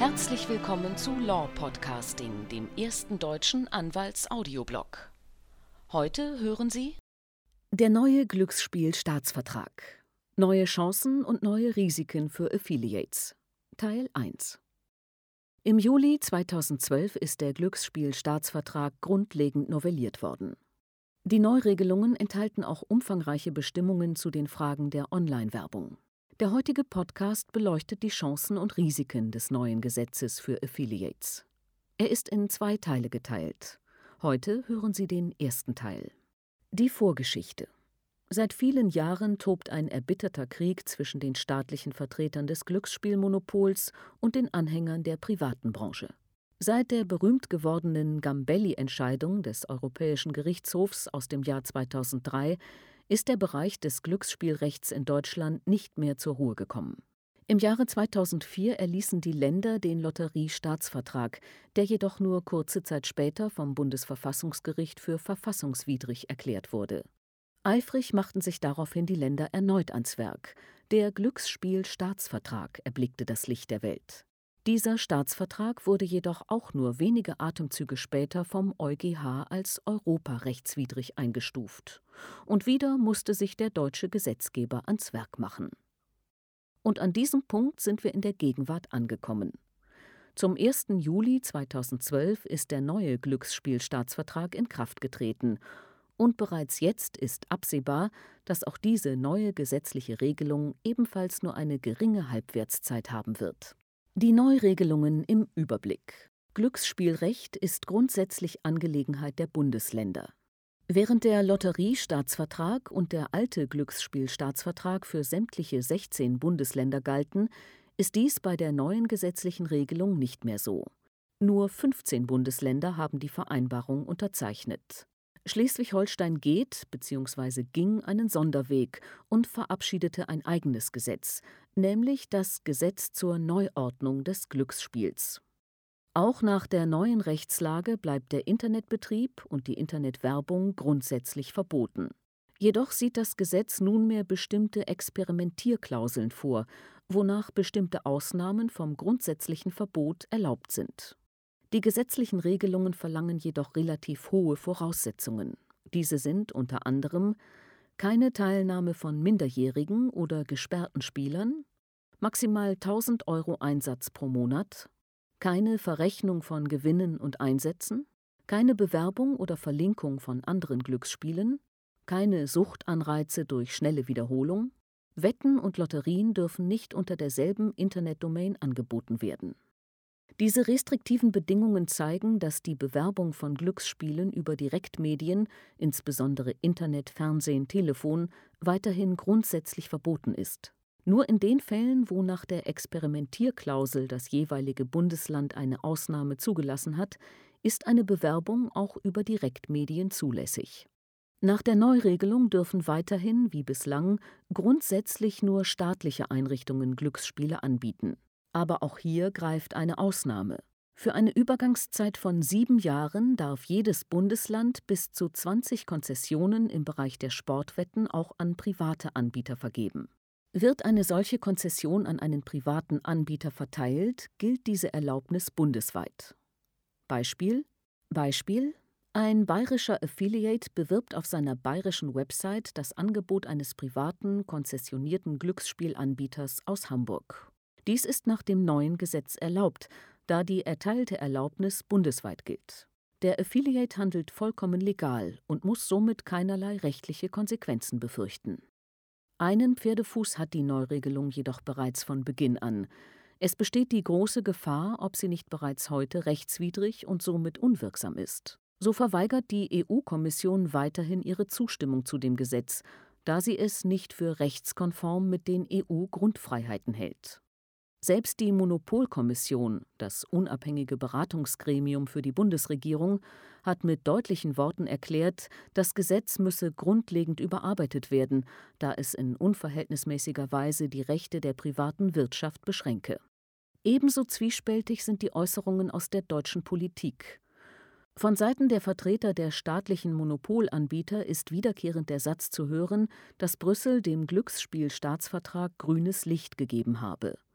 Herzlich willkommen zu Law Podcasting, dem ersten deutschen Anwalts-Audioblog. Heute hören Sie der neue Glücksspiel-Staatsvertrag. Neue Chancen und neue Risiken für Affiliates. Teil 1. Im Juli 2012 ist der Glücksspiel-Staatsvertrag grundlegend novelliert worden. Die Neuregelungen enthalten auch umfangreiche Bestimmungen zu den Fragen der Online-Werbung. Der heutige Podcast beleuchtet die Chancen und Risiken des neuen Gesetzes für Affiliates. Er ist in 2 Teile geteilt. Heute hören Sie den ersten Teil. Die Vorgeschichte. Seit vielen Jahren tobt ein erbitterter Krieg zwischen den staatlichen Vertretern des Glücksspielmonopols und den Anhängern der privaten Branche. Seit der berühmt gewordenen Gambelli-Entscheidung des Europäischen Gerichtshofs aus dem Jahr 2003 ist der Bereich des Glücksspielrechts in Deutschland nicht mehr zur Ruhe gekommen. Im Jahre 2004 erließen die Länder den Lotteriestaatsvertrag, der jedoch nur kurze Zeit später vom Bundesverfassungsgericht für verfassungswidrig erklärt wurde. Eifrig machten sich daraufhin die Länder erneut ans Werk. Der Glücksspiel-Staatsvertrag erblickte das Licht der Welt. Dieser Staatsvertrag wurde jedoch auch nur wenige Atemzüge später vom EuGH als europarechtswidrig eingestuft. Und wieder musste sich der deutsche Gesetzgeber ans Werk machen. Und an diesem Punkt sind wir in der Gegenwart angekommen. Zum 1. Juli 2012 ist der neue Glücksspiel-Staatsvertrag in Kraft getreten. Und bereits jetzt ist absehbar, dass auch diese neue gesetzliche Regelung ebenfalls nur eine geringe Halbwertszeit haben wird. Die Neuregelungen im Überblick. Glücksspielrecht ist grundsätzlich Angelegenheit der Bundesländer. Während der Lotteriestaatsvertrag und der alte Glücksspielstaatsvertrag für sämtliche 16 Bundesländer galten, ist dies bei der neuen gesetzlichen Regelung nicht mehr so. Nur 15 Bundesländer haben die Vereinbarung unterzeichnet. Schleswig-Holstein geht bzw. ging einen Sonderweg und verabschiedete ein eigenes Gesetz, nämlich das Gesetz zur Neuordnung des Glücksspiels. Auch nach der neuen Rechtslage bleibt der Internetbetrieb und die Internetwerbung grundsätzlich verboten. Jedoch sieht das Gesetz nunmehr bestimmte Experimentierklauseln vor, wonach bestimmte Ausnahmen vom grundsätzlichen Verbot erlaubt sind. Die gesetzlichen Regelungen verlangen jedoch relativ hohe Voraussetzungen. Diese sind unter anderem keine Teilnahme von minderjährigen oder gesperrten Spielern, maximal 1.000 € Einsatz pro Monat, keine Verrechnung von Gewinnen und Einsätzen, keine Bewerbung oder Verlinkung von anderen Glücksspielen, keine Suchtanreize durch schnelle Wiederholung, Wetten und Lotterien dürfen nicht unter derselben Internetdomain angeboten werden. Diese restriktiven Bedingungen zeigen, dass die Bewerbung von Glücksspielen über Direktmedien, insbesondere Internet, Fernsehen, Telefon, weiterhin grundsätzlich verboten ist. Nur in den Fällen, wo nach der Experimentierklausel das jeweilige Bundesland eine Ausnahme zugelassen hat, ist eine Bewerbung auch über Direktmedien zulässig. Nach der Neuregelung dürfen weiterhin, wie bislang, grundsätzlich nur staatliche Einrichtungen Glücksspiele anbieten. Aber auch hier greift eine Ausnahme. Für eine Übergangszeit von 7 Jahren darf jedes Bundesland bis zu 20 Konzessionen im Bereich der Sportwetten auch an private Anbieter vergeben. Wird eine solche Konzession an einen privaten Anbieter verteilt, gilt diese Erlaubnis bundesweit. Beispiel: Ein bayerischer Affiliate bewirbt auf seiner bayerischen Website das Angebot eines privaten, konzessionierten Glücksspielanbieters aus Hamburg. Dies ist nach dem neuen Gesetz erlaubt, da die erteilte Erlaubnis bundesweit gilt. Der Affiliate handelt vollkommen legal und muss somit keinerlei rechtliche Konsequenzen befürchten. Einen Pferdefuß hat die Neuregelung jedoch bereits von Beginn an. Es besteht die große Gefahr, ob sie nicht bereits heute rechtswidrig und somit unwirksam ist. So verweigert die EU-Kommission weiterhin ihre Zustimmung zu dem Gesetz, da sie es nicht für rechtskonform mit den EU-Grundfreiheiten hält. Selbst die Monopolkommission, das unabhängige Beratungsgremium für die Bundesregierung, hat mit deutlichen Worten erklärt, das Gesetz müsse grundlegend überarbeitet werden, da es in unverhältnismäßiger Weise die Rechte der privaten Wirtschaft beschränke. Ebenso zwiespältig sind die Äußerungen aus der deutschen Politik. Von Seiten der Vertreter der staatlichen Monopolanbieter ist wiederkehrend der Satz zu hören, dass Brüssel dem Glücksspielstaatsvertrag grünes Licht gegeben habe.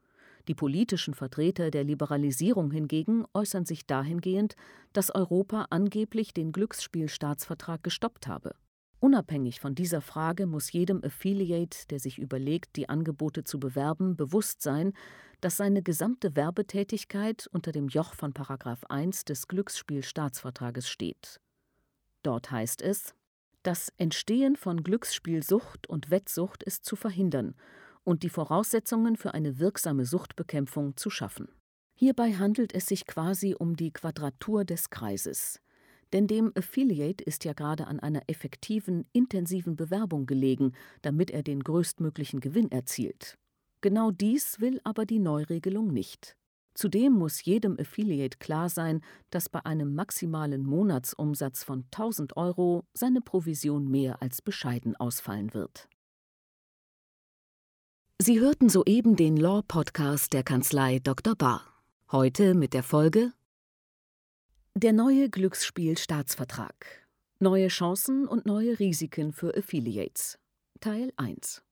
Die politischen Vertreter der Liberalisierung hingegen äußern sich dahingehend, dass Europa angeblich den Glücksspielstaatsvertrag gestoppt habe. Unabhängig von dieser Frage muss jedem Affiliate, der sich überlegt, die Angebote zu bewerben, bewusst sein, dass seine gesamte Werbetätigkeit unter dem Joch von § 1 des Glücksspielstaatsvertrages steht. Dort heißt es: Das Entstehen von Glücksspielsucht und Wettsucht ist zu verhindern und die Voraussetzungen für eine wirksame Suchtbekämpfung zu schaffen. Hierbei handelt es sich quasi um die Quadratur des Kreises. Denn dem Affiliate ist ja gerade an einer effektiven, intensiven Bewerbung gelegen, damit er den größtmöglichen Gewinn erzielt. Genau dies will aber die Neuregelung nicht. Zudem muss jedem Affiliate klar sein, dass bei einem maximalen Monatsumsatz von 1.000 € seine Provision mehr als bescheiden ausfallen wird. Sie hörten soeben den Law-Podcast der Kanzlei Dr. Bahr. Heute mit der Folge Der neue Glücksspielstaatsvertrag. Neue Chancen und neue Risiken für Affiliates. Teil 1.